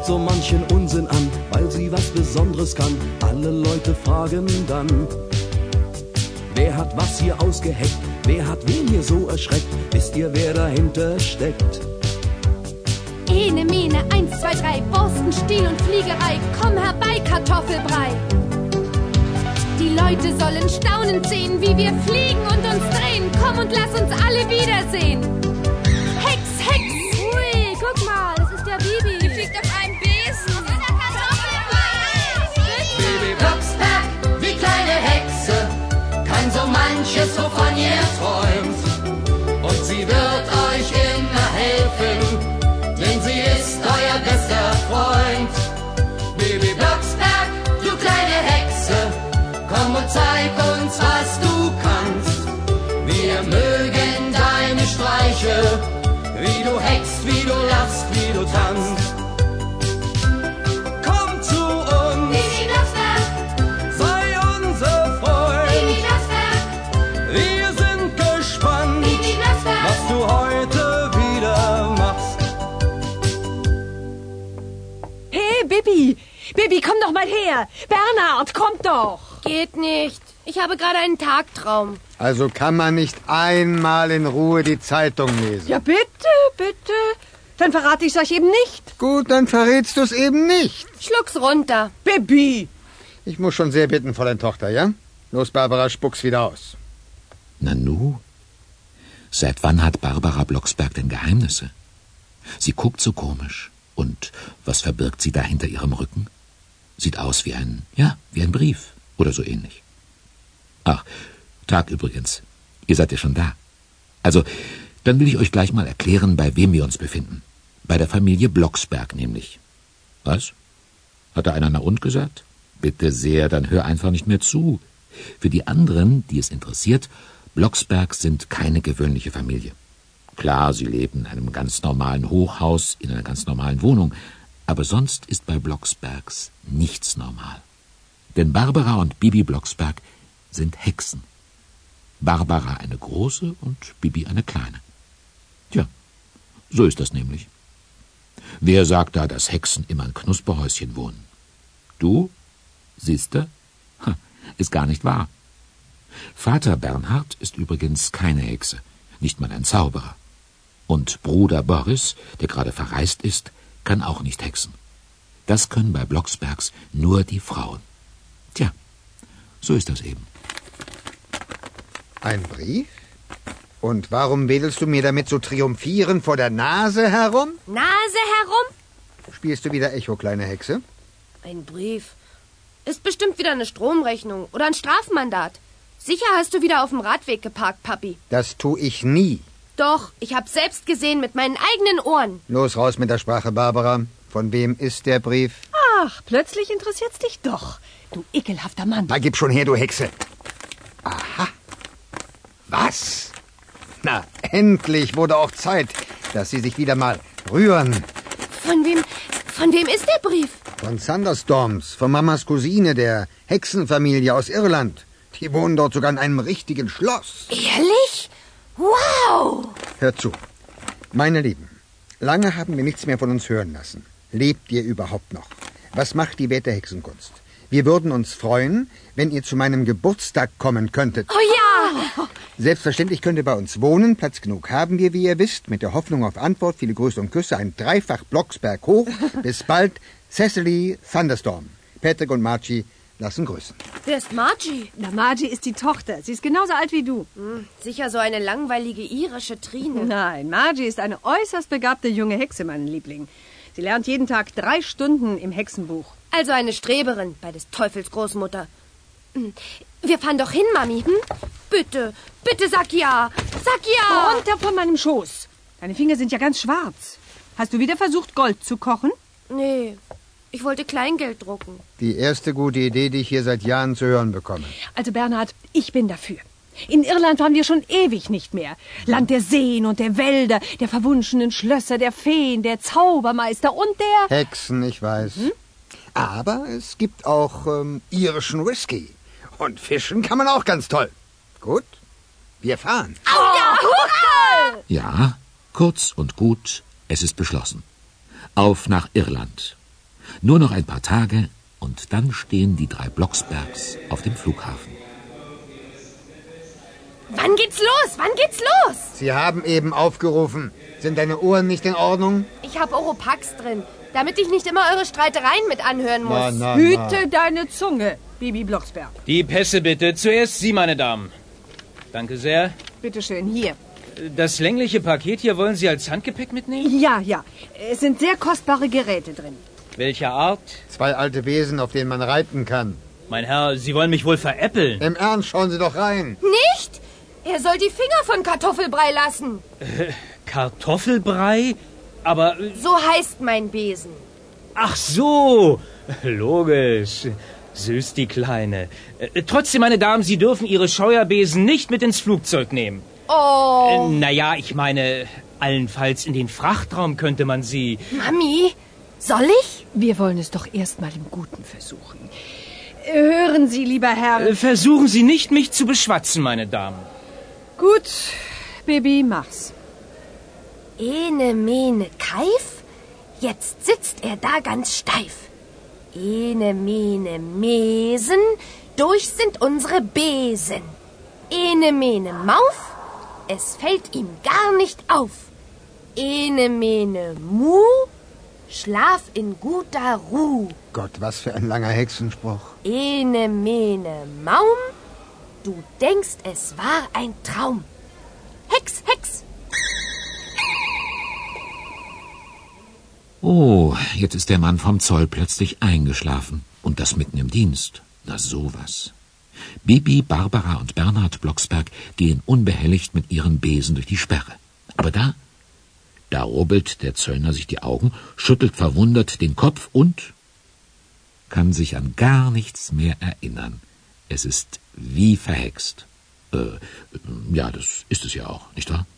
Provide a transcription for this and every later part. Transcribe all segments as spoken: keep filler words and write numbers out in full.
so manchen Unsinn an, weil sie was Besonderes kann. Alle Leute fragen dann, wer hat was hier ausgeheckt? Wer hat wen hier so erschreckt? Wisst ihr, wer dahinter steckt? Ene, Mene, eins, zwei, drei, Borsten, Stiel und Fliegerei. Komm herbei, Kartoffelbrei. Die Leute sollen staunend sehen, wie wir fliegen und uns drehen. Komm und lass uns alle wiedersehen. Hex, Hex! Ui, guck mal, das ist der Bibi. Die fliegt auf einem Besen. Bibi Blocksberg, die kleine Hexe, kann so manches, wovon ihr träumt. Und sie wird euch immer helfen, denn sie ist euer bester Freund. Bibi Blocksberg, du kleine Hexe, komm und zeig uns, was du kannst. Wir mögen deine Streiche, wie du hext, wie du lachst, wie du tanzt. Komm zu uns, Bibi Blocksberg, sei unser Freund. Bibi Blocksberg, Wir sind gespannt, Bibi Blocksberg. was du heute wieder machst. Hey, Bibi! Bibi, komm doch mal her! Bernhard, komm doch! Geht nicht. Ich habe gerade einen Tagtraum. Also kann man nicht einmal in Ruhe die Zeitung lesen. Ja, bitte, bitte. Dann verrate ich's euch eben nicht. Gut, dann verrätst du's eben nicht. Schluck's runter. Bibi! Ich muss schon sehr bitten, Fräulein Tochter, ja? Los, Barbara, spuck's wieder aus. Nanu? Seit wann hat Barbara Blocksberg denn Geheimnisse? Sie guckt so komisch. Und was verbirgt sie da hinter ihrem Rücken? Sieht aus wie ein, ja, wie ein Brief oder so ähnlich. Ach, Tag übrigens. Ihr seid ja schon da. Also, dann will ich euch gleich mal erklären, bei wem wir uns befinden. Bei der Familie Blocksberg nämlich. Was? Hat da einer na und gesagt? Bitte sehr, dann hör einfach nicht mehr zu. Für die anderen, die es interessiert, Blocksberg sind keine gewöhnliche Familie. Klar, sie leben in einem ganz normalen Hochhaus, in einer ganz normalen Wohnung, aber sonst ist bei Blocksbergs nichts normal. Denn Barbara und Bibi Blocksberg sind Hexen. Barbara eine große und Bibi eine kleine. Tja, so ist das nämlich. Wer sagt da, dass Hexen immer in Knusperhäuschen wohnen? Du? Siehste? Ha, ist gar nicht wahr. Vater Bernhard ist übrigens keine Hexe, nicht mal ein Zauberer. Und Bruder Boris, der gerade verreist ist, kann auch nicht hexen. Das können bei Blocksbergs nur die Frauen. Tja, so ist das eben. Ein Brief? Und warum wedelst du mir damit so triumphierend vor der Nase herum? Nase herum? Spielst du wieder Echo, kleine Hexe? Ein Brief. Ist bestimmt wieder eine Stromrechnung oder ein Strafmandat. Sicher hast du wieder auf dem Radweg geparkt, Papi. Das tu ich nie. Doch, ich hab's selbst gesehen mit meinen eigenen Ohren. Los, raus mit der Sprache, Barbara. Von wem ist der Brief? Ach, plötzlich interessiert's dich doch. Du ekelhafter Mann. Na, gib schon her, du Hexe. Aha. Was? Na, endlich wurde auch Zeit, dass Sie sich wieder mal rühren. Von wem, von wem ist der Brief? Von Thunderstorms, von Mamas Cousine, der Hexenfamilie aus Irland. Die wohnen dort sogar in einem richtigen Schloss. Ehrlich? Wow! Hört zu. Meine Lieben, lange haben wir nichts mehr von uns hören lassen. Lebt ihr überhaupt noch? Was macht die Welt der Hexenkunst? Wir würden uns freuen, wenn ihr zu meinem Geburtstag kommen könntet. Oh ja! Selbstverständlich könnt ihr bei uns wohnen. Platz genug haben wir, wie ihr wisst. Mit der Hoffnung auf Antwort, viele Grüße und Küsse, ein Dreifach Blocksberg hoch. Bis bald, Cecily Thunderstorm. Patrick und Margie lassen grüßen. Wer ist Margie? Na, Margie ist die Tochter. Sie ist genauso alt wie du. Hm, sicher so eine langweilige irische Trine. Nein, Margie ist eine äußerst begabte junge Hexe, mein Liebling. Sie lernt jeden Tag drei Stunden im Hexenbuch. Also eine Streberin bei des Teufels Großmutter. Hm, wir fahren doch hin, Mami. Hm? Bitte, bitte sag ja. Sag ja. Runter von meinem Schoß. Deine Finger sind ja ganz schwarz. Hast du wieder versucht, Gold zu kochen? Nee, ich wollte Kleingeld drucken. Die erste gute Idee, die ich hier seit Jahren zu hören bekomme. Also Bernhard, ich bin dafür. In Irland waren wir schon ewig nicht mehr. Land der Seen und der Wälder, der verwunschenen Schlösser, der Feen, der Zaubermeister und der... Hexen, ich weiß. Mhm. Aber es gibt auch ähm, irischen Whisky. Und fischen kann man auch ganz toll. Gut, wir fahren. Oh ja, hurra! Ja, kurz und gut, es ist beschlossen. Auf nach Irland. Nur noch ein paar Tage und dann stehen die drei Blocksbergs auf dem Flughafen. Wann geht's los? Wann geht's los? Sie haben eben aufgerufen. Sind deine Ohren nicht in Ordnung? Ich habe Oropax drin, damit ich nicht immer eure Streitereien mit anhören muss. Na, na, Hüte na. deine Zunge, Bibi Blocksberg. Die Pässe bitte. Zuerst Sie, meine Damen. Danke sehr. Bitte schön, hier. Das längliche Paket hier wollen Sie als Handgepäck mitnehmen? Ja, ja. Es sind sehr kostbare Geräte drin. Welcher Art? Zwei alte Wesen, auf denen man reiten kann. Mein Herr, Sie wollen mich wohl veräppeln. Im Ernst, schauen Sie doch rein. Nicht? Er soll die Finger von Kartoffelbrei lassen. Kartoffelbrei? Aber... So heißt mein Besen. Ach so, logisch. Süß, die Kleine. Äh, Trotzdem, meine Damen, Sie dürfen Ihre Scheuerbesen nicht mit ins Flugzeug nehmen. Oh. Äh, naja, ich meine, allenfalls in den Frachtraum könnte man sie... Mami, soll ich? Wir wollen es doch erst mal im Guten versuchen. Hören Sie, lieber Herr. Äh, Versuchen Sie nicht, mich zu beschwatzen, meine Damen. Gut, Baby, mach's. Ene, mene, keif. Jetzt sitzt er da ganz steif. Ene, mene, mesen. Durch sind unsere Besen. Ene, mene, mauf. Es fällt ihm gar nicht auf. Ene, mene, mu. Schlaf in guter Ruh. Gott, was für ein langer Hexenspruch. Ene, mene, maum. Du denkst, es war ein Traum. Hex, Hex. Oh, jetzt ist der Mann vom Zoll plötzlich eingeschlafen. Und das mitten im Dienst. Na sowas. Bibi, Barbara und Bernhard Blocksberg gehen unbehelligt mit ihren Besen durch die Sperre. Aber da, da rubbelt der Zöllner sich die Augen, schüttelt verwundert den Kopf und kann sich an gar nichts mehr erinnern. Es ist wie verhext. Äh, ja, das ist es ja auch, nicht wahr?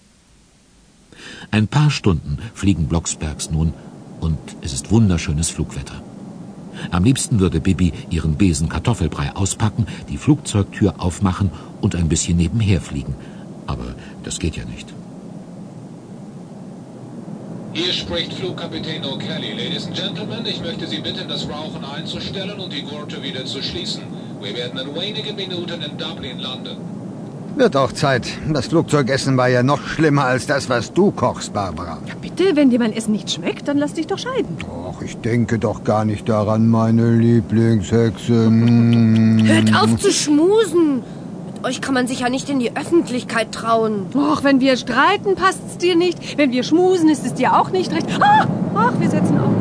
Ein paar Stunden fliegen Blocksbergs nun und es ist wunderschönes Flugwetter. Am liebsten würde Bibi ihren Besen Kartoffelbrei auspacken, die Flugzeugtür aufmachen und ein bisschen nebenher fliegen. Aber das geht ja nicht. Hier spricht Flugkapitän O'Kelly. Ladies and Gentlemen, ich möchte Sie bitten, das Rauchen einzustellen und die Gurte wieder zu schließen. Wir werden in wenigen Minuten in Dublin landen. Wird auch Zeit. Das Flugzeugessen war ja noch schlimmer als das, was du kochst, Barbara. Bitte, wenn dir mein Essen nicht schmeckt, dann lass dich doch scheiden. Och, ich denke doch gar nicht daran, meine Lieblingshexe. Mm. Hört auf zu schmusen. Mit euch kann man sich ja nicht in die Öffentlichkeit trauen. Och, wenn wir streiten, passt's dir nicht. Wenn wir schmusen, ist es dir auch nicht recht. Ah, ach, wir setzen auf.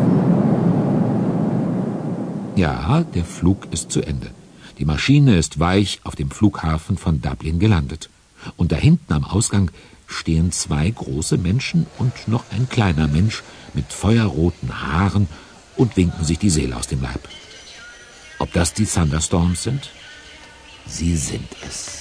Ja, der Flug ist zu Ende. Die Maschine ist weich auf dem Flughafen von Dublin gelandet. Und da hinten am Ausgang stehen zwei große Menschen und noch ein kleiner Mensch mit feuerroten Haaren und winken sich die Seele aus dem Leib. Ob das die Thunderstorms sind? Sie sind es.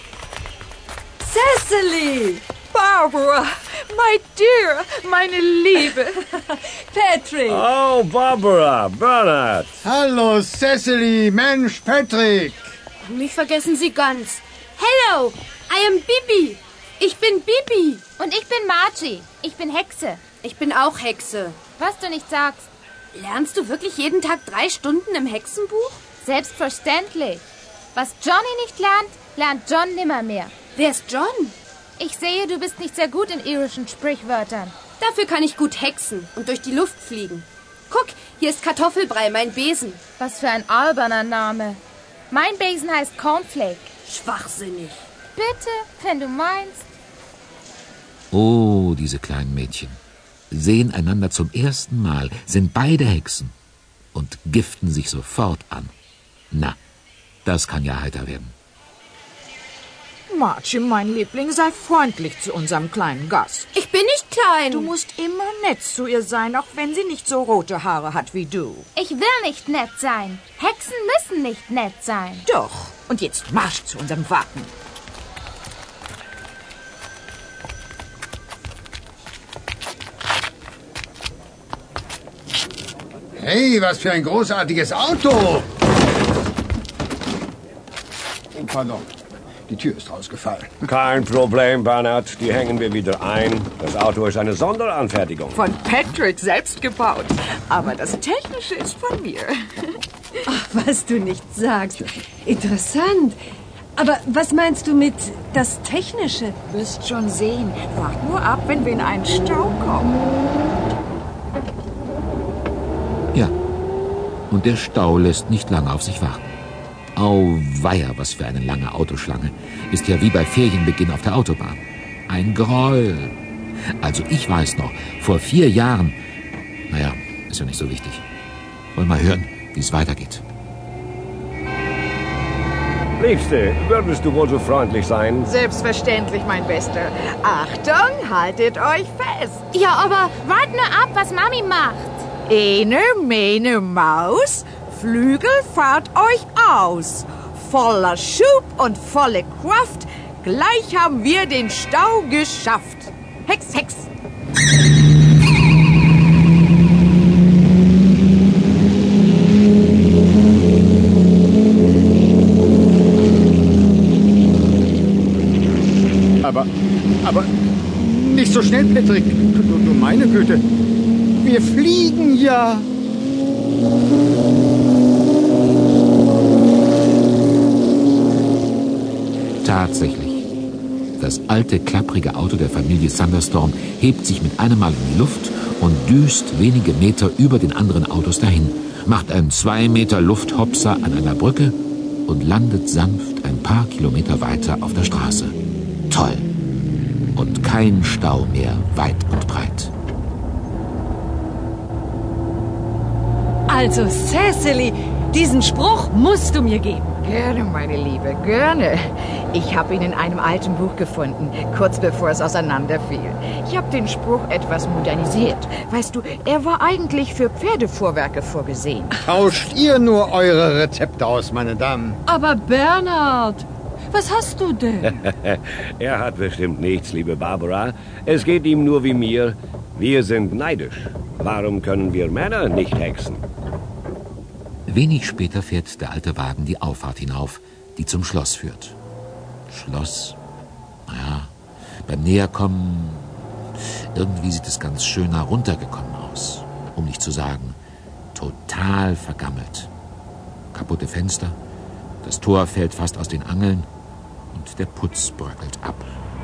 Cecily! Barbara! My dear! Meine Liebe! Patrick! Oh, Barbara, Bernhard. Hallo, Cecily, Mensch, Patrick. Mich vergessen Sie ganz. Hello, I am Bibi. Ich bin Bibi. Und ich bin Margie. Ich bin Hexe. Ich bin auch Hexe. Was du nicht sagst. Lernst du wirklich jeden Tag drei Stunden im Hexenbuch? Selbstverständlich. Was Johnny nicht lernt, lernt John nimmermehr. Wer ist John? Ich sehe, du bist nicht sehr gut in irischen Sprichwörtern. Dafür kann ich gut hexen und durch die Luft fliegen. Guck, hier ist Kartoffelbrei, mein Besen. Was für ein alberner Name. Mein Besen heißt Cornflake. Schwachsinnig. Bitte, wenn du meinst. Oh, diese kleinen Mädchen. Sehen einander zum ersten Mal, sind beide Hexen und giften sich sofort an. Na, das kann ja heiter werden. Margie, mein Liebling, sei freundlich zu unserem kleinen Gast. Ich bin nicht klein. Du musst immer nett zu ihr sein, auch wenn sie nicht so rote Haare hat wie du. Ich will nicht nett sein. Hexen müssen nicht nett sein. Doch. Und jetzt marsch zu unserem Wagen. Hey, was für ein großartiges Auto! Oh, pardon. Die Tür ist rausgefallen. Kein Problem, Bernhard. Die hängen wir wieder ein. Das Auto ist eine Sonderanfertigung. Von Patrick selbst gebaut. Aber das Technische ist von mir. Ach, was du nicht sagst. Interessant. Aber was meinst du mit das Technische? Wirst schon sehen. Wart nur ab, wenn wir in einen Stau kommen. Ja, und der Stau lässt nicht lange auf sich warten. Auweia, was für eine lange Autoschlange. Ist ja wie bei Ferienbeginn auf der Autobahn. Ein Gräuel. Also ich weiß noch, vor vier Jahren... Naja, ist ja nicht so wichtig. Wollen wir mal hören, wie es weitergeht. Liebste, würdest du wohl so freundlich sein? Selbstverständlich, mein Bester. Achtung, haltet euch fest. Ja, aber wart nur ab, was Mami macht. Ene, mene, Maus, Flügel fahrt euch aus. Voller Schub und volle Kraft, gleich haben wir den Stau geschafft. Hex, Hex. Aber, aber nicht so schnell, Patrick. Du, du meine Güte. Wir fliegen ja. Tatsächlich. Das alte, klapprige Auto der Familie Thunderstorm hebt sich mit einem Mal in die Luft und düst wenige Meter über den anderen Autos dahin, macht einen zwei Meter Lufthopser an einer Brücke und landet sanft ein paar Kilometer weiter auf der Straße. Toll. Und kein Stau mehr weit und breit. Also, Cecily, diesen Spruch musst du mir geben. Gerne, meine Liebe, gerne. Ich habe ihn in einem alten Buch gefunden, kurz bevor es auseinanderfiel. Ich habe den Spruch etwas modernisiert. Weißt du, er war eigentlich für Pferdefuhrwerke vorgesehen. Tauscht ihr nur eure Rezepte aus, meine Damen? Aber Bernhard, was hast du denn? Er hat bestimmt nichts, liebe Barbara. Es geht ihm nur wie mir. Wir sind neidisch. Warum können wir Männer nicht hexen? Wenig später fährt der alte Wagen die Auffahrt hinauf, die zum Schloss führt. Schloss? Naja, beim Näherkommen... Irgendwie sieht es ganz schön heruntergekommen aus. Um nicht zu sagen, total vergammelt. Kaputte Fenster, das Tor fällt fast aus den Angeln und der Putz bröckelt ab.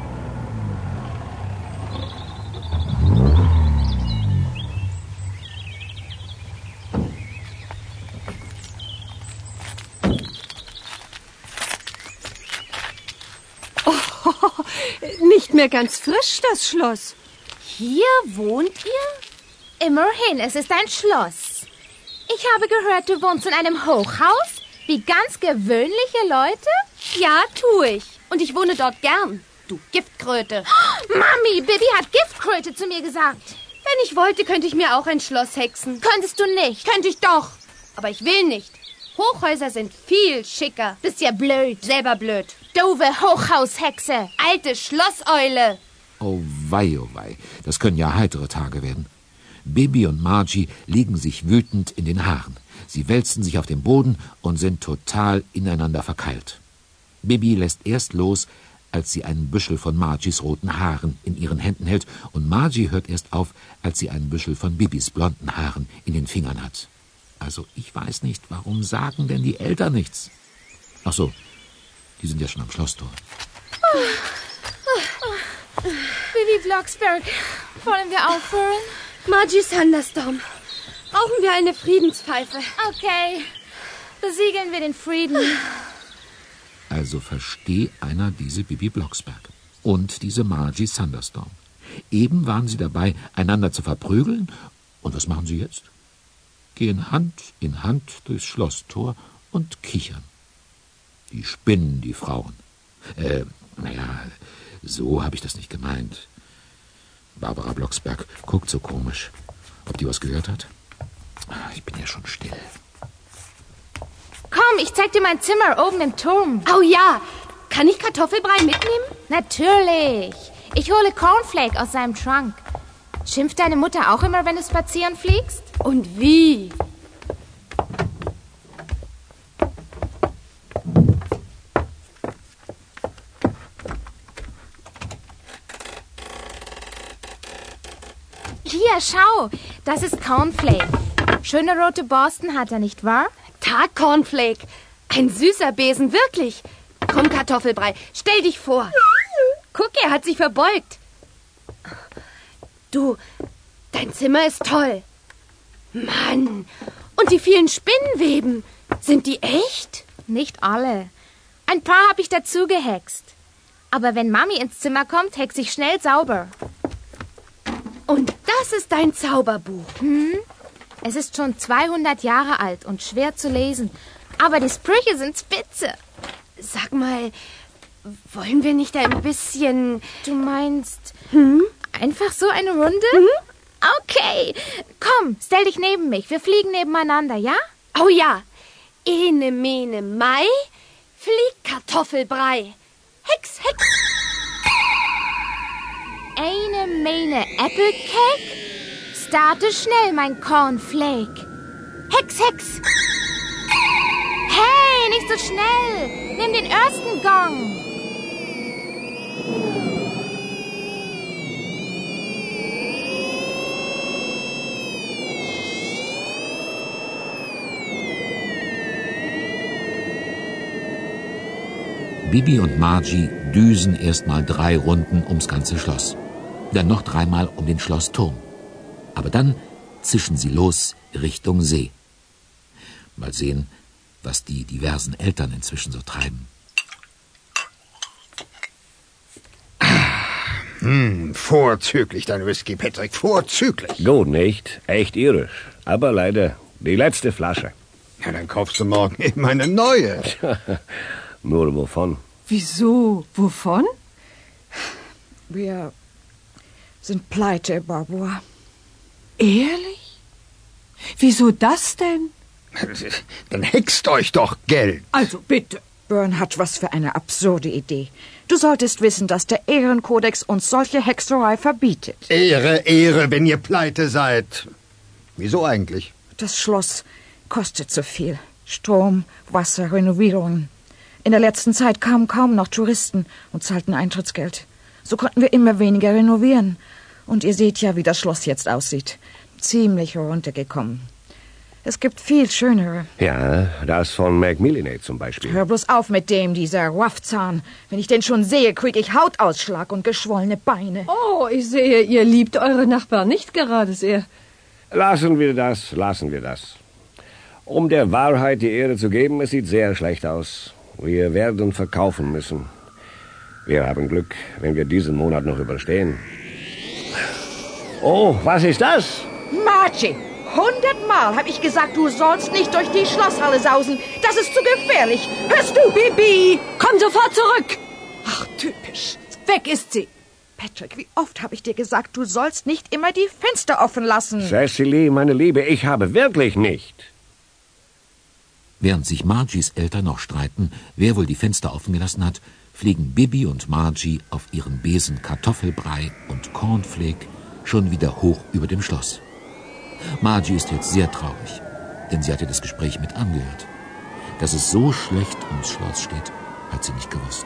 Nicht mehr ganz frisch, das Schloss. Hier wohnt ihr? Immerhin, es ist ein Schloss. Ich habe gehört, du wohnst in einem Hochhaus? Wie ganz gewöhnliche Leute? Ja, tu ich. Und ich wohne dort gern, du Giftkröte. Mami, Bibi hat Giftkröte zu mir gesagt. Wenn ich wollte, könnte ich mir auch ein Schloss hexen. Könntest du nicht. Könnte ich doch. Aber ich will nicht. Hochhäuser sind viel schicker. Bist ja blöd. Selber blöd. Doofe Hochhaushexe. Alte Schlosseule. Oh wei, oh wei, das können ja heitere Tage werden. Bibi und Margie liegen sich wütend in den Haaren. Sie wälzen sich auf dem Boden und sind total ineinander verkeilt. Bibi lässt erst los, als sie einen Büschel von Margies roten Haaren in ihren Händen hält, und Margie hört erst auf, als sie einen Büschel von Bibis blonden Haaren in den Fingern hat. Also ich weiß nicht, warum sagen denn die Eltern nichts? Ach so, die sind ja schon am Schlosstor. Bibi Blocksberg, wollen wir aufhören? Margie Thunderstorm, brauchen wir eine Friedenspfeife? Okay, besiegeln wir den Frieden. Also versteh einer diese Bibi Blocksberg und diese Margie Thunderstorm. Eben waren sie dabei, einander zu verprügeln. Und was machen sie jetzt? Gehen Hand in Hand durchs Schlosstor und kichern. Die spinnen, die Frauen. Äh, naja, so habe ich das nicht gemeint. Barbara Blocksberg guckt so komisch. Ob die was gehört hat? Ich bin ja schon still. Komm, ich zeig dir mein Zimmer oben im Turm. Oh ja, kann ich Kartoffelbrei mitnehmen? Natürlich. Ich hole Cornflake aus seinem Trunk. Schimpft deine Mutter auch immer, wenn du spazieren fliegst? Und wie? schau, das ist Cornflake. Schöne rote Borsten hat er, nicht wahr? Tag, Cornflake. Ein süßer Besen, wirklich. Komm, Kartoffelbrei, stell dich vor. Guck, er hat sich verbeugt. Du, dein Zimmer ist toll. Mann, und die vielen Spinnenweben, sind die echt? Nicht alle. Ein paar habe ich dazu gehext. Aber wenn Mami ins Zimmer kommt, hexe ich schnell sauber. Und das ist dein Zauberbuch. Hm? Es ist schon zweihundert Jahre alt und schwer zu lesen. Aber die Sprüche sind spitze. Sag mal, wollen wir nicht ein bisschen... Du meinst, Hm? einfach so eine Runde? Mhm. Okay, komm, stell dich neben mich. Wir fliegen nebeneinander, ja? Oh ja. Ene, mene, Mai, flieg Kartoffelbrei. Hex, hex. Eine Mähne Äppelcake? Starte schnell, mein Cornflake. Hex, hex. Hey, nicht so schnell. Nimm den ersten Gong. Bibi und Margie düsen erstmal drei Runden ums ganze Schloss. Dann noch dreimal um den Schlossturm. Aber dann zischen sie los Richtung See. Mal sehen, was die diversen Eltern inzwischen so treiben. Hm, vorzüglich dein Whisky, Patrick, vorzüglich. Gut, nicht? Echt irisch. Aber leider die letzte Flasche. Ja, dann kaufst du morgen eben eine neue. Nur wovon? Wieso? Wovon? Wir sind pleite, Barbara. Ehrlich? Wieso das denn? Dann hext euch doch Geld. Also bitte. Byrne hat was für eine absurde Idee. Du solltest wissen, dass der Ehrenkodex uns solche Hexerei verbietet. Ehre, Ehre, wenn ihr pleite seid. Wieso eigentlich? Das Schloss kostet zu viel. Strom, Wasser, Renovierungen. In der letzten Zeit kamen kaum noch Touristen und zahlten Eintrittsgeld. So konnten wir immer weniger renovieren. Und ihr seht ja, wie das Schloss jetzt aussieht. Ziemlich heruntergekommen. Es gibt viel schönere. Ja, das von Macmillanay zum Beispiel. Hör bloß auf mit dem, dieser Waffzahn. Wenn ich den schon sehe, krieg ich Hautausschlag und geschwollene Beine. Oh, ich sehe, ihr liebt eure Nachbarn nicht gerade sehr. Lassen wir das, lassen wir das. Um der Wahrheit die Ehre zu geben, es sieht sehr schlecht aus. Wir werden verkaufen müssen. Wir haben Glück, wenn wir diesen Monat noch überstehen. Oh, was ist das? Margie, hundertmal habe ich gesagt, du sollst nicht durch die Schlosshalle sausen. Das ist zu gefährlich. Hörst du, Bibi? Komm sofort zurück! Ach, typisch. Weg ist sie. Patrick, wie oft habe ich dir gesagt, du sollst nicht immer die Fenster offen lassen. Cecily, meine Liebe, ich habe wirklich nicht. Während sich Margies Eltern noch streiten, wer wohl die Fenster offen gelassen hat, fliegen Bibi und Margie auf ihren Besen Kartoffelbrei und Cornflake schon wieder hoch über dem Schloss. Margie ist jetzt sehr traurig, denn sie hatte das Gespräch mit angehört. Dass es so schlecht ums Schloss steht, hat sie nicht gewusst.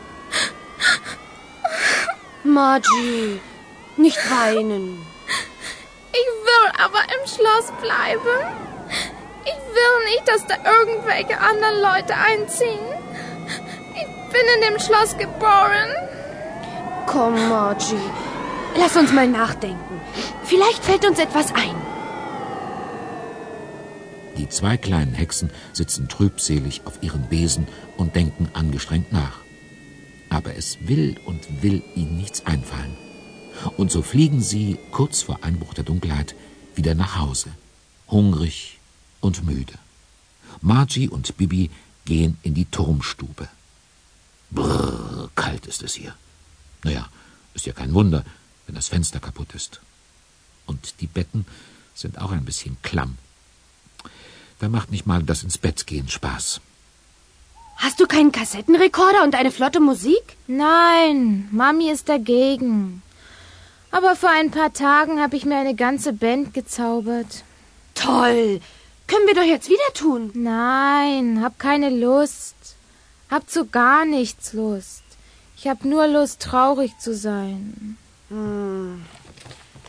Margie, nicht weinen. Ich will aber im Schloss bleiben. Ich will nicht, dass da irgendwelche anderen Leute einziehen. Ich bin in dem Schloss geboren. Komm, Margie, lass uns mal nachdenken. Vielleicht fällt uns etwas ein. Die zwei kleinen Hexen sitzen trübselig auf ihren Besen und denken angestrengt nach. Aber es will und will ihnen nichts einfallen. Und so fliegen sie kurz vor Einbruch der Dunkelheit wieder nach Hause, hungrig und müde. Margie und Bibi gehen in die Turmstube. Brrr, kalt ist es hier. Naja, ist ja kein Wunder, wenn das Fenster kaputt ist. Und die Betten sind auch ein bisschen klamm. Da macht nicht mal das ins Bett gehen Spaß. Hast du keinen Kassettenrekorder und eine flotte Musik? Nein, Mami ist dagegen. Aber vor ein paar Tagen habe ich mir eine ganze Band gezaubert. Toll! Können wir doch jetzt wieder tun. Nein, hab keine Lust. Hab zu gar nichts Lust. Ich hab nur Lust, traurig zu sein. Hm.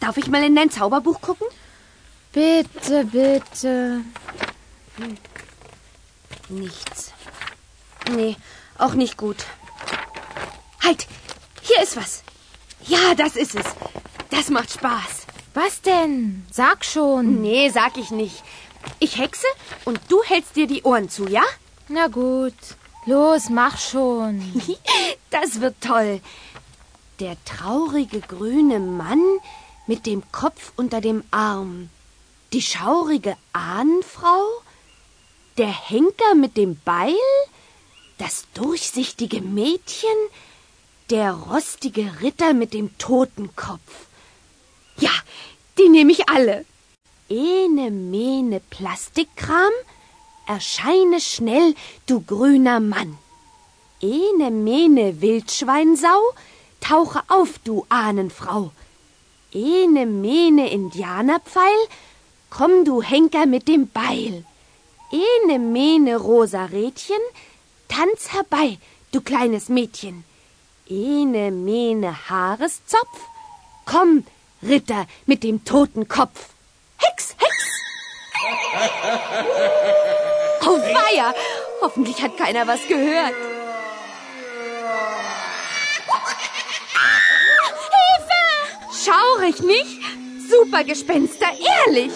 Darf ich mal in dein Zauberbuch gucken? Bitte, bitte. Hm. Nichts. Nee, auch nicht gut. Halt, hier ist was. Ja, das ist es. Das macht Spaß. Was denn? Sag schon. Nee, sag ich nicht. Ich hexe und du hältst dir die Ohren zu, ja? Na gut. Los, mach schon. Das wird toll. Der traurige grüne Mann mit dem Kopf unter dem Arm. Die schaurige Ahnenfrau. Der Henker mit dem Beil. Das durchsichtige Mädchen. Der rostige Ritter mit dem Totenkopf. Ja, die nehme ich alle. Ene, mene, Plastikkram, erscheine schnell, du grüner Mann. Ene, mene, Wildschweinsau, tauche auf, du Ahnenfrau. Ene, mene, Indianerpfeil, komm, du Henker mit dem Beil. Ene, mene, rosa Rädchen, tanz herbei, du kleines Mädchen. Ene, mene, Haareszopf, komm, Ritter mit dem Totenkopf. Hex, Hex! Oh weia! Hoffentlich hat keiner was gehört. Hilfe! Schaurig, nicht? Super Gespenster, ehrlich!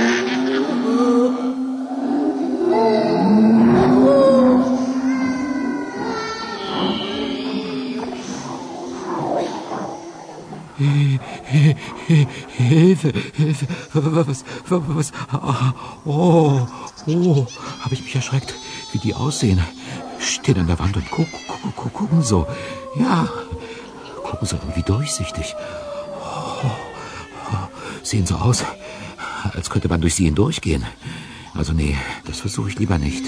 Hilfe, Hilfe, was, was, oh, oh, habe ich mich erschreckt, wie die aussehen. Stehen an der Wand und gucken, gucken, gucken so, ja, gucken so irgendwie durchsichtig. Oh, oh, sehen so aus, als könnte man durch sie hindurchgehen. Also nee, das versuche ich lieber nicht.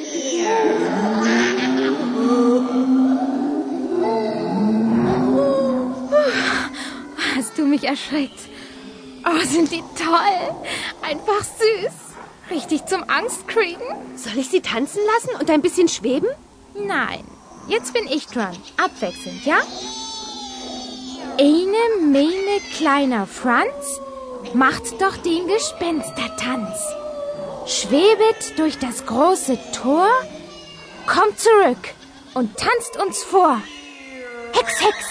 Hast du mich erschreckt? Oh, sind die toll. Einfach süß. Richtig zum Angstkriegen. Soll ich sie tanzen lassen und ein bisschen schweben? Nein, jetzt bin ich dran. Abwechselnd, ja? Eine, mene, kleiner Franz, macht doch den Gespenstertanz. Schwebet durch das große Tor, kommt zurück und tanzt uns vor. Hex, Hex!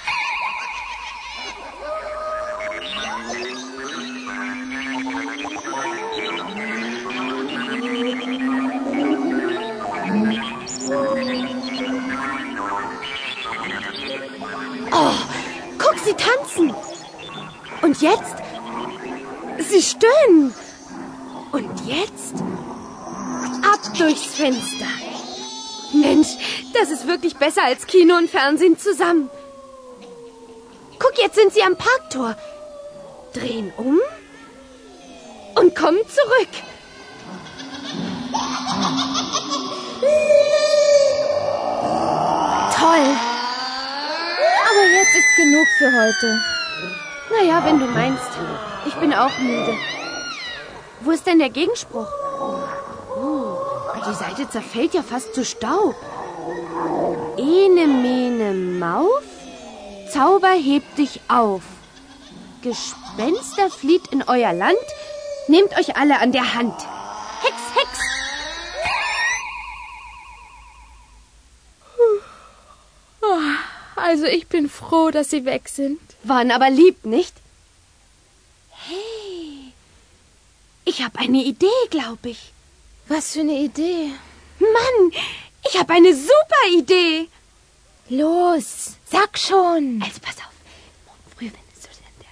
Oh, guck, sie tanzen. Und jetzt? Sie stöhnen. Und jetzt? Ab durchs Fenster. Mensch, das ist wirklich besser als Kino und Fernsehen zusammen. Guck, jetzt sind sie am Parktor. Drehen um und kommen zurück. Toll. Aber jetzt ist genug für heute. Naja, wenn du meinst. Ich bin auch müde. Wo ist denn der Gegenspruch? Oh, die Seite zerfällt ja fast zu Staub. Ene, mene, Mauf, Zauber hebt dich auf. Gespenster flieht in euer Land, nehmt euch alle an der Hand. Hex, Hex! Also ich bin froh, dass sie weg sind. Waren aber lieb, nicht? Hey, ich habe eine Idee, glaube ich. Was für eine Idee? Mann, ich habe eine super Idee. Los, sag schon. Also pass auf. Morgen früh, wenn es so...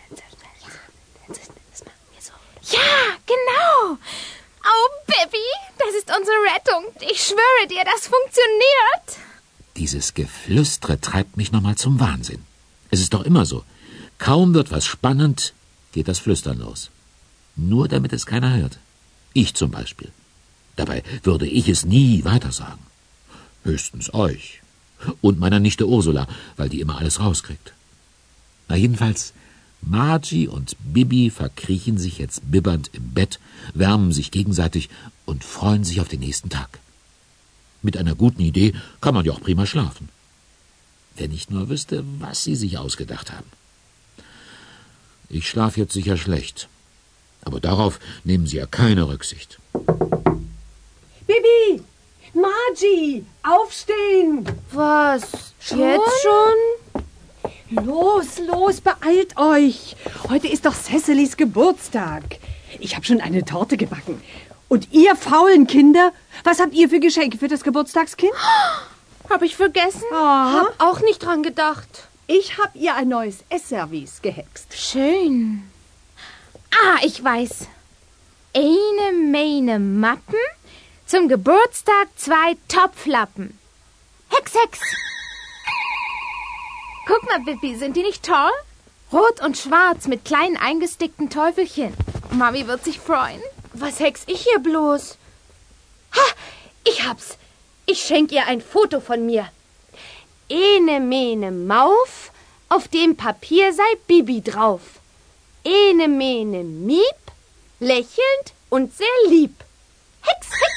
Das machen wir so. Ja, genau. Oh, Baby, das ist unsere Rettung. Ich schwöre dir, das funktioniert. Dieses Geflüstere treibt mich nochmal zum Wahnsinn. Es ist doch immer so. Kaum wird was spannend, geht das Flüstern los. Nur damit es keiner hört. Ich zum Beispiel. Dabei würde ich es nie weitersagen. Höchstens euch. Und meiner Nichte Ursula, weil die immer alles rauskriegt. Na jedenfalls, Margie und Bibi verkriechen sich jetzt bibbernd im Bett, wärmen sich gegenseitig und freuen sich auf den nächsten Tag. Mit einer guten Idee kann man ja auch prima schlafen. Wenn ich nur wüsste, was sie sich ausgedacht haben. Ich schlafe jetzt sicher schlecht. Aber darauf nehmen Sie ja keine Rücksicht. Bibi! Margie! Aufstehen! Was? Schon? Jetzt schon? Los, los, beeilt euch! Heute ist doch Cecilys Geburtstag. Ich habe schon eine Torte gebacken. Und ihr faulen Kinder, was habt ihr für Geschenke für das Geburtstagskind? Hab ich vergessen? Ah. Hab auch nicht dran gedacht. Ich hab ihr ein neues Essservice gehext. Schön. Ah, ich weiß. Eine Mähne Mappen, zum Geburtstag zwei Topflappen. Hex, Hex. Guck mal, Bibi, sind die nicht toll? Rot und schwarz mit kleinen eingestickten Teufelchen. Mami wird sich freuen. Was hex ich hier bloß? Ha, ich hab's. Ich schenk ihr ein Foto von mir. Ene mene Mauf, auf dem Papier sei Bibi drauf. Ene mene Miep, lächelnd und sehr lieb. Hex, Hex.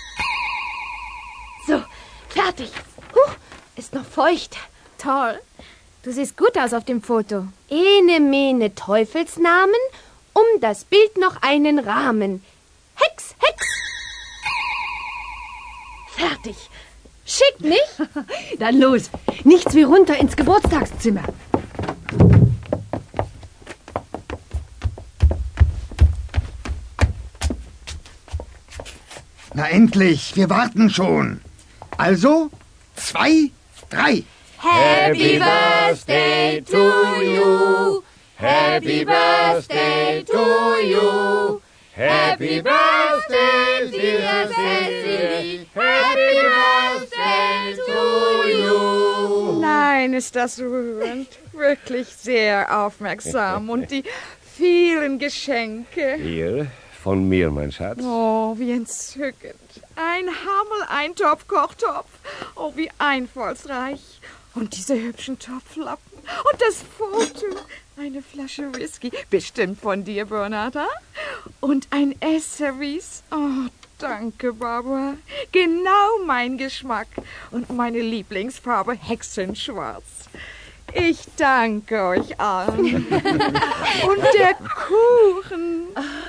So, fertig. Huch, ist noch feucht. Toll. Du siehst gut aus auf dem Foto. Ene mene Teufelsnamen, um das Bild noch einen Rahmen. Hex, Hex. Fertig. Schick, nicht? Dann los. Nichts wie runter ins Geburtstagszimmer. Na endlich, wir warten schon. Also, zwei, drei. Happy birthday to you. Happy birthday to you. Happy birthday, dear Cecily. Happy birthday to you. Nein, ist das rührend. Wirklich sehr aufmerksam. Und die vielen Geschenke. Hier, von mir, mein Schatz. Oh, wie entzückend. Ein Hammel, ein Topf-Kochtopf. Oh, wie einfallsreich. Und diese hübschen Topflappen. Und das Foto. Eine Flasche Whisky. Bestimmt von dir, Bernarda. Und ein Esservice. Oh, danke, Barbara. Genau mein Geschmack. Und meine Lieblingsfarbe Hexenschwarz. Ich danke euch allen. Und der Kuchen.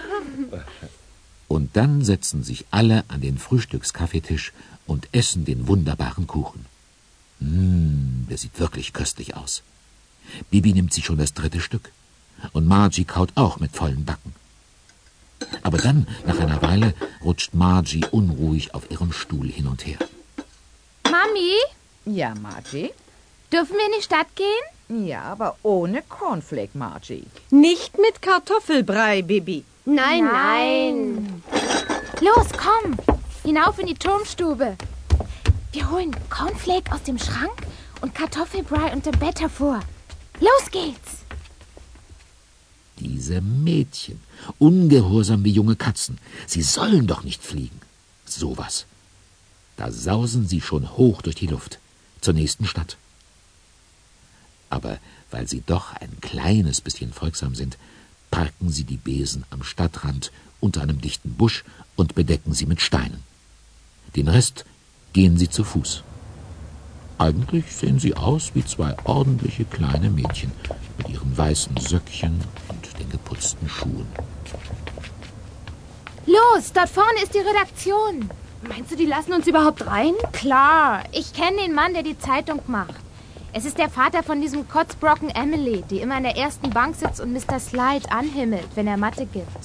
Und dann setzen sich alle an den Frühstückskaffeetisch und essen den wunderbaren Kuchen. Mmh, der sieht wirklich köstlich aus. Bibi nimmt sich schon das dritte Stück. Und Margie kaut auch mit vollen Backen. Aber dann, nach einer Weile, rutscht Margie unruhig auf ihrem Stuhl hin und her. Mami, Ja, Margie? dürfen wir in die Stadt gehen? Ja, aber ohne Cornflake, Margie. Nicht mit Kartoffelbrei, Bibi. Nein, nein. Nein. Los, komm. Hinauf in die Turmstube. Wir holen Cornflake aus dem Schrank und Kartoffelbrei unter Bett hervor. Los geht's. Diese Mädchen, ungehorsam wie junge Katzen, sie sollen doch nicht fliegen. Sowas. Da sausen sie schon hoch durch die Luft, zur nächsten Stadt. Aber weil sie doch ein kleines bisschen folgsam sind, parken sie die Besen am Stadtrand unter einem dichten Busch und bedecken sie mit Steinen. Den Rest gehen sie zu Fuß. Eigentlich sehen sie aus wie zwei ordentliche kleine Mädchen mit ihren weißen Söckchen und den geputzten Schuhen. Los, dort vorne ist die Redaktion. Meinst du, die lassen uns überhaupt rein? Klar, ich kenne den Mann, der die Zeitung macht. Es ist der Vater von diesem Kotzbrocken Emily, die immer an der ersten Bank sitzt und Mister Slide anhimmelt, wenn er Mathe gibt.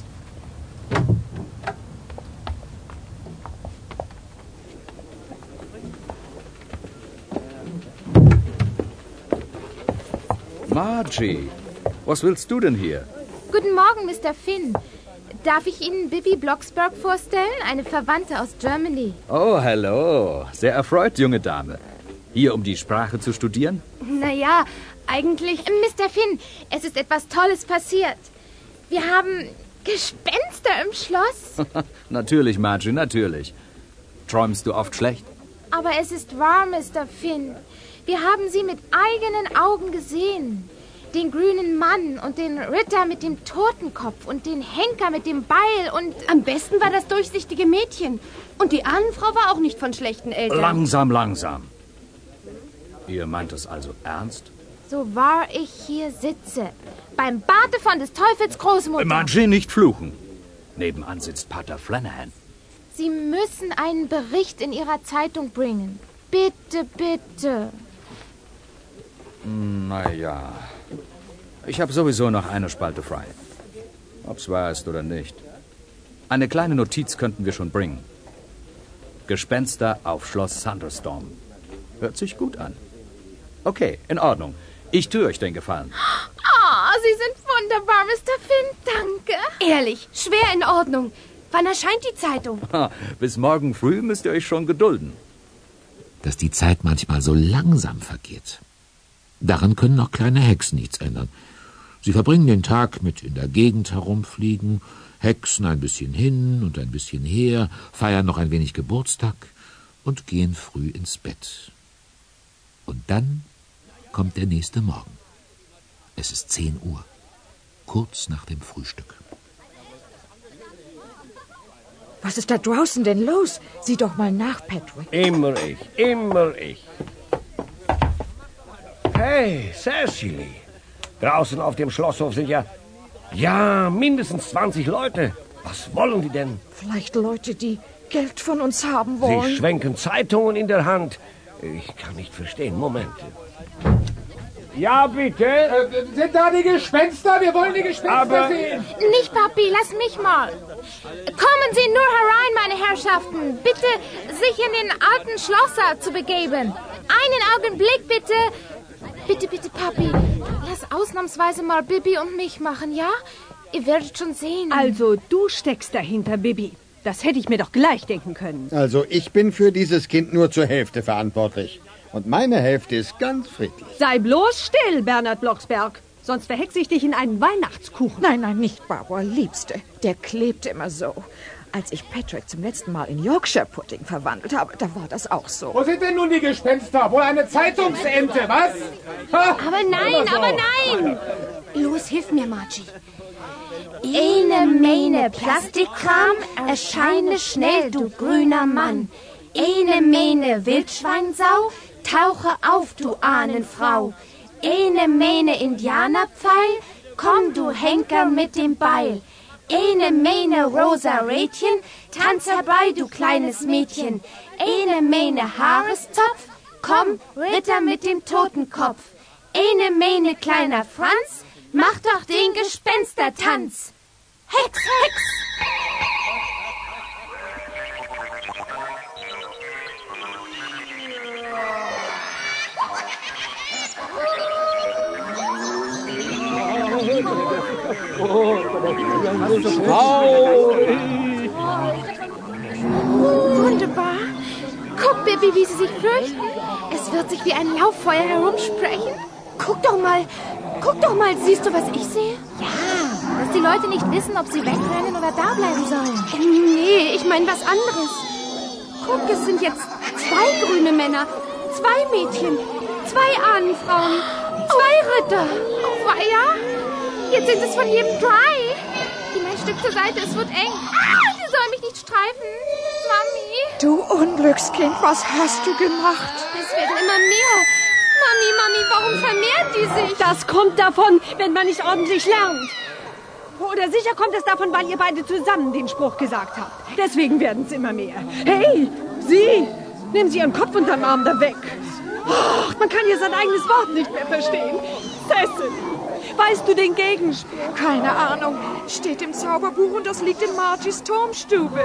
Margie, was willst du denn hier? Guten Morgen, Mister Finn. Darf ich Ihnen Bibi Blocksberg vorstellen? Eine Verwandte aus Germany. Oh, hallo. Sehr erfreut, junge Dame. Hier, um die Sprache zu studieren? Naja, eigentlich... Mister Finn, es ist etwas Tolles passiert. Wir haben Gespenster im Schloss. Natürlich, Margie, natürlich. Träumst du oft schlecht? Aber es ist wahr, Mister Finn. Wir haben sie mit eigenen Augen gesehen. Den grünen Mann und den Ritter mit dem Totenkopf und den Henker mit dem Beil und... Am besten war das durchsichtige Mädchen. Und die Ahnenfrau war auch nicht von schlechten Eltern. Langsam, langsam. Ihr meint es also ernst? So wahr ich hier sitze, beim Bade von des Teufels Großmutter. Margie, nicht fluchen. Nebenan sitzt Pater Flanagan. Sie müssen einen Bericht in Ihrer Zeitung bringen. Bitte, bitte. Na ja. Ich habe sowieso noch eine Spalte frei. Ob's wahr ist oder nicht. Eine kleine Notiz könnten wir schon bringen. Gespenster auf Schloss Thunderstorm. Hört sich gut an. Okay, in Ordnung. Ich tue euch den Gefallen. Oh, Sie sind wunderbar, Mister Finn. Danke. Ehrlich, schwer in Ordnung. Wann erscheint die Zeitung? Ha, bis morgen früh müsst ihr euch schon gedulden. Dass die Zeit manchmal so langsam vergeht. Daran können auch kleine Hexen nichts ändern. Sie verbringen den Tag mit in der Gegend herumfliegen, hexen ein bisschen hin und ein bisschen her, feiern noch ein wenig Geburtstag und gehen früh ins Bett. Und dann kommt der nächste Morgen. Es ist zehn Uhr, kurz nach dem Frühstück. Was ist da draußen denn los? Sieh doch mal nach, Patrick. Immer ich, immer ich. Hey, Cecily. Draußen auf dem Schlosshof sind ja... Ja, mindestens zwanzig Leute. Was wollen die denn? Vielleicht Leute, die Geld von uns haben wollen. Sie schwenken Zeitungen in der Hand. Ich kann nicht verstehen. Moment. Ja, bitte. Äh, sind da die Gespenster? Wir wollen die Gespenster Aber sehen. Nicht, Papi, lass mich mal. Kommen Sie nur herein, meine Herrschaften. Bitte, sich in den alten Schlosser zu begeben. Einen Augenblick, bitte. Bitte, bitte, Papi. Lass ausnahmsweise mal Bibi und mich machen, ja? Ihr werdet schon sehen. Also, du steckst dahinter, Bibi. Das hätte ich mir doch gleich denken können. Also, ich bin für dieses Kind nur zur Hälfte verantwortlich. Und meine Hälfte ist ganz friedlich. Sei bloß still, Bernhard Blocksberg. Sonst verhexe ich dich in einen Weihnachtskuchen. Nein, nein, nicht Barbara, Liebste. Der klebt immer so. Als ich Patrick zum letzten Mal in Yorkshire Pudding verwandelt habe, da war das auch so. Wo sind denn nun die Gespenster? Wohl eine Zeitungsente, was? Ha? Aber nein, so. aber nein! Los, hilf mir, Margie. Ene, mene, Plastikkram, erscheine schnell, du grüner Mann. Ene, mene, Wildschweinsau, tauche auf, du Ahnenfrau. Ene, mene, Indianerpfeil, komm, du Henker mit dem Beil. Ene, mene, rosa Rädchen, tanz herbei, du kleines Mädchen. Ene, mene, Haareszopf, komm, Ritter mit dem Totenkopf. Ene, mene, kleiner Franz, mach doch den Gespenstertanz. Hex, Hex! Wunderbar. Guck, Bibi, wie sie sich fürchten. Es wird sich wie ein Lauffeuer herumsprechen. Guck doch mal. Guck doch mal. Siehst du, was ich sehe? Ja. Dass die Leute nicht wissen, ob sie wegrennen oder da bleiben sollen. Nee, ich meine was anderes. Guck, es sind jetzt zwei grüne Männer, zwei Mädchen, zwei Ahnenfrauen, zwei Ritter. Oh, weia. Jetzt sind es von jedem drei. Geh ein Stück zur Seite, es wird eng. Ah, sie sollen mich nicht streifen. Mami. Du Unglückskind, was hast du gemacht? Es werden immer mehr. Mami, Mami, warum vermehren die sich? Das kommt davon, wenn man nicht ordentlich lernt. Oder sicher kommt es davon, weil ihr beide zusammen den Spruch gesagt habt. Deswegen werden es immer mehr. Hey, Sie! Nehmen Sie Ihren Kopf unterm Arm da weg. Oh, man kann hier sein eigenes Wort nicht mehr verstehen. Cecil, weißt du den Gegenspruch? Keine Ahnung. Steht im Zauberbuch und das liegt in Margies Turmstube.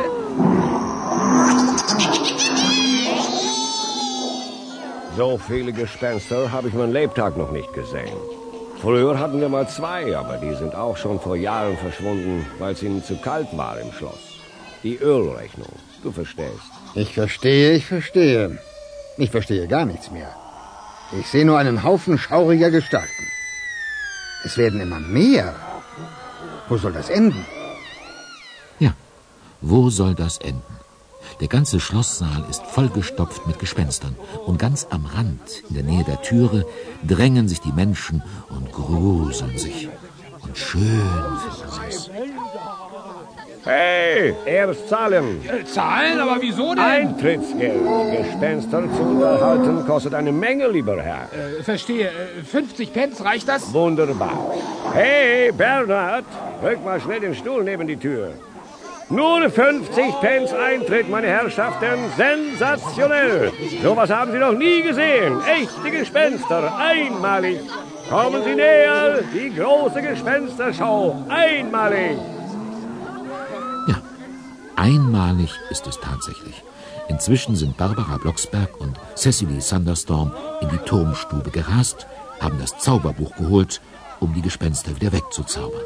So viele Gespenster habe ich mein Lebtag noch nicht gesehen. Früher hatten wir mal zwei, aber die sind auch schon vor Jahren verschwunden, weil es ihnen zu kalt war im Schloss. Die Ölrechnung, du verstehst. Ich verstehe, ich verstehe. Ich verstehe gar nichts mehr. Ich sehe nur einen Haufen schauriger Gestalten. Es werden immer mehr. Wo soll das enden? Ja, wo soll das enden? Der ganze Schlosssaal ist vollgestopft mit Gespenstern. Und ganz am Rand, in der Nähe der Türe, drängen sich die Menschen und gruseln sich. Und schön finden sie es. Hey, erst zahlen. Äh, zahlen? Aber wieso denn? Eintrittsgeld. Gespenster zu unterhalten kostet eine Menge, lieber Herr. Äh, verstehe. Äh, fünfzig Pence, reicht das? Wunderbar. Hey, Bernhard, rück mal schnell den Stuhl neben die Tür. Nur fünfzig Pence Eintritt, meine Herrschaften. Sensationell. Sowas haben Sie noch nie gesehen. Echte Gespenster. Einmalig. Kommen Sie näher. Die große Gespenstershow. Einmalig. Ja, einmalig ist es tatsächlich. Inzwischen sind Barbara Blocksberg und Cecily Thunderstorm in die Turmstube gerast, haben das Zauberbuch geholt, um die Gespenster wieder wegzuzaubern.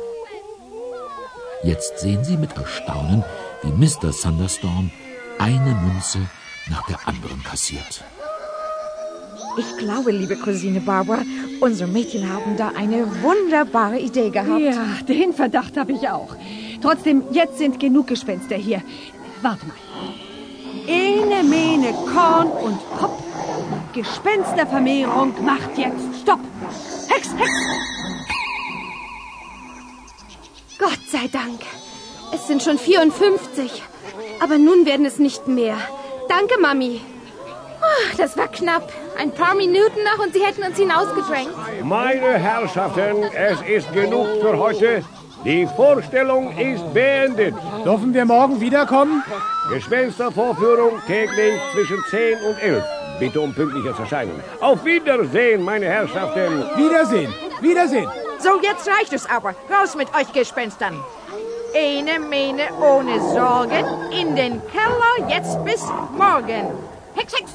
Jetzt sehen sie mit Erstaunen, wie Mister Thunderstorm eine Münze nach der anderen kassiert. Ich glaube, liebe Cousine Barbara, unsere Mädchen haben da eine wunderbare Idee gehabt. Ja, den Verdacht habe ich auch. Trotzdem, jetzt sind genug Gespenster hier. Warte mal. Ene, Mene, Korn und Hopp. Gespenstervermehrung macht jetzt Stopp. Hex, Hex! Gott sei Dank. Es sind schon vierundfünfzig. Aber nun werden es nicht mehr. Danke, Mami. Oh, das war knapp. Ein paar Minuten noch und sie hätten uns hinausgedrängt. Meine Herrschaften, es ist genug für heute. Die Vorstellung ist beendet. Dürfen wir morgen wiederkommen? Gespenstervorführung täglich zwischen zehn und elf. Bitte um pünktliches Erscheinen. Auf Wiedersehen, meine Herrschaften. Wiedersehen. Wiedersehen. So, jetzt reicht es aber. Raus mit euch Gespenstern. Ene, Mene, ohne Sorgen. In den Keller, jetzt bis morgen. Hex, Hex.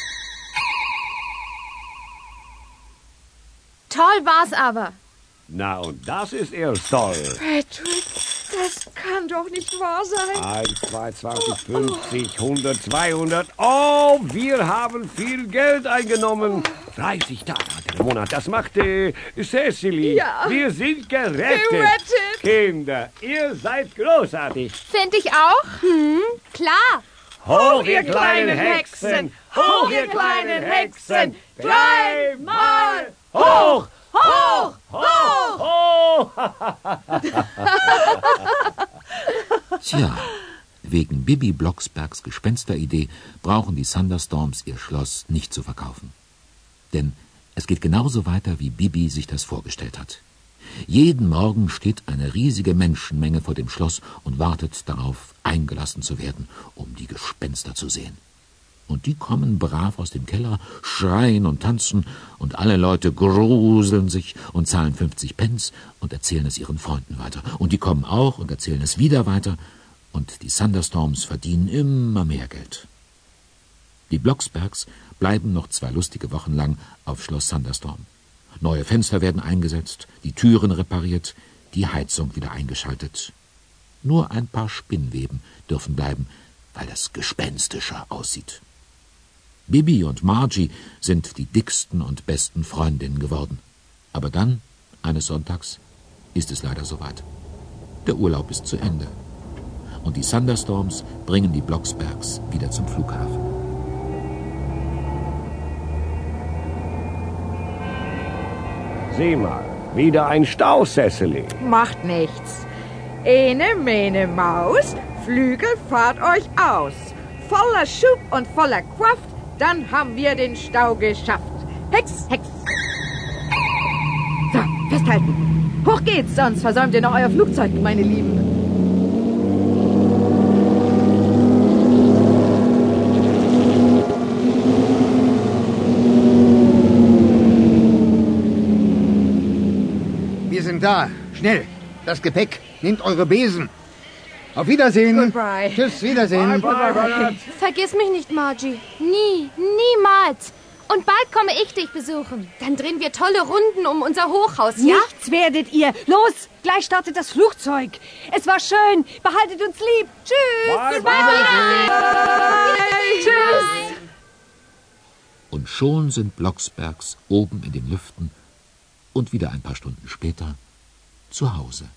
Toll war's aber. Na, und das ist erst toll. Patrick, das kann doch nicht wahr sein. Eins, zwei, zwanzig, fünfzig, hundert, zweihundert. Oh, wir haben viel Geld eingenommen. dreißig Tage im Monat. Das macht äh, Cecily. Ja. Wir sind gerettet. Gerettet. Kinder, ihr seid großartig. Find ich auch? Hm, klar. Hoch, ihr kleinen Hexen. Hoch, ihr kleinen Hexen. Dreimal hoch. Hoch, hoch, hoch. Tja, wegen Bibi Blocksbergs Gespensteridee brauchen die Thunderstorms ihr Schloss nicht zu verkaufen. Denn es geht genauso weiter, wie Bibi sich das vorgestellt hat. Jeden Morgen steht eine riesige Menschenmenge vor dem Schloss und wartet darauf, eingelassen zu werden, um die Gespenster zu sehen. Und die kommen brav aus dem Keller, schreien und tanzen, und alle Leute gruseln sich und zahlen fünfzig Pence und erzählen es ihren Freunden weiter. Und die kommen auch und erzählen es wieder weiter, und die Thunderstorms verdienen immer mehr Geld. Die Blocksbergs bleiben noch zwei lustige Wochen lang auf Schloss Thunderstorm. Neue Fenster werden eingesetzt, die Türen repariert, die Heizung wieder eingeschaltet. Nur ein paar Spinnweben dürfen bleiben, weil das gespenstischer aussieht. Bibi und Margie sind die dicksten und besten Freundinnen geworden. Aber dann, eines Sonntags, ist es leider soweit. Der Urlaub ist zu Ende. Und die Thunderstorms bringen die Blocksbergs wieder zum Flughafen. Sieh mal, wieder ein Stau, Cecily. Macht nichts. Ene, Mene, Maus, Flügel, fahrt euch aus. Voller Schub und voller Kraft, dann haben wir den Stau geschafft. Hex, Hex. So, festhalten. Hoch geht's, sonst versäumt ihr noch euer Flugzeug, meine Lieben. Wir sind da. Schnell. Das Gepäck. Nehmt eure Besen. Auf Wiedersehen. Goodbye. Tschüss, Wiedersehen. Bye, bye, bye. Vergiss mich nicht, Margie. Nie, niemals. Und bald komme ich dich besuchen. Dann drehen wir tolle Runden um unser Hochhaus, ja? Nichts werdet ihr. Los, gleich startet das Flugzeug. Es war schön. Behaltet uns lieb. Tschüss. Bye, Bye, bye. bye. Tschüss. Und schon sind Blocksbergs oben in den Lüften und wieder ein paar Stunden später zu Hause.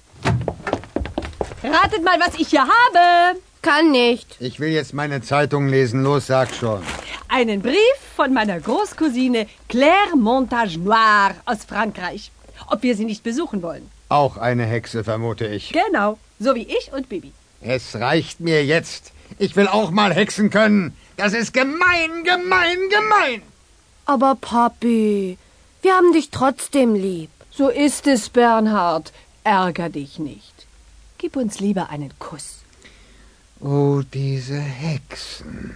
Ratet mal, was ich hier habe. Kann nicht. Ich will jetzt meine Zeitung lesen. Los, sag schon. Einen Brief von meiner Großcousine Claire Montage-Noire aus Frankreich. Ob wir sie nicht besuchen wollen. Auch eine Hexe, vermute ich. Genau, so wie ich und Bibi. Es reicht mir jetzt. Ich will auch mal hexen können. Das ist gemein, gemein, gemein. Aber Papi, wir haben dich trotzdem lieb. So ist es, Bernhard. Ärger dich nicht. Gib uns lieber einen Kuss. Oh, diese Hexen.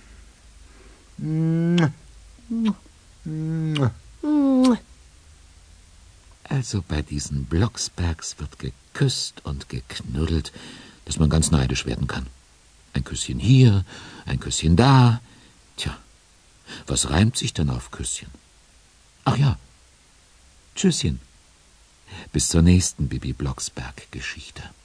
Also bei diesen Blocksbergs wird geküsst und geknuddelt, dass man ganz neidisch werden kann. Ein Küsschen hier, ein Küsschen da. Tja, was reimt sich denn auf Küsschen? Ach ja, Tschüsschen. Bis zur nächsten Bibi Blocksberg-Geschichte.